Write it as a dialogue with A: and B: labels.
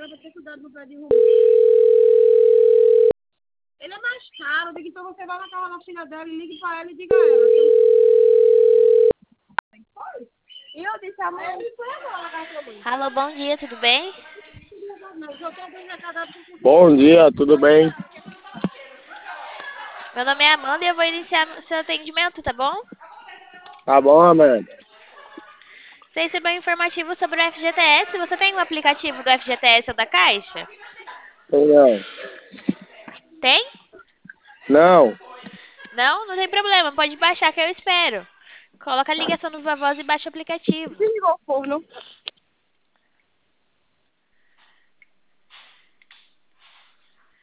A: agora vai ter cuidado no pé de rumo. Ele é mais caro, diga então você vai na casa da filha dela e ligue pra ela e diga a ela. E eu disse a mãe, ele foi agora na casa da mãe.
B: Alô, bom dia, tudo bem?
C: Bom dia, tudo bem?
B: Meu nome é Amanda e eu vou iniciar seu atendimento, tá bom?
C: Tá bom, Amanda?
B: Você recebeu um informativo sobre o FGTS. Você tem um aplicativo do FGTS ou da Caixa?
C: Tem não.
B: Tem?
C: Não.
B: Não? Não tem problema, pode baixar que eu espero. Coloca a ligação no Viva Voz e baixa o aplicativo.
A: Desligou o forno.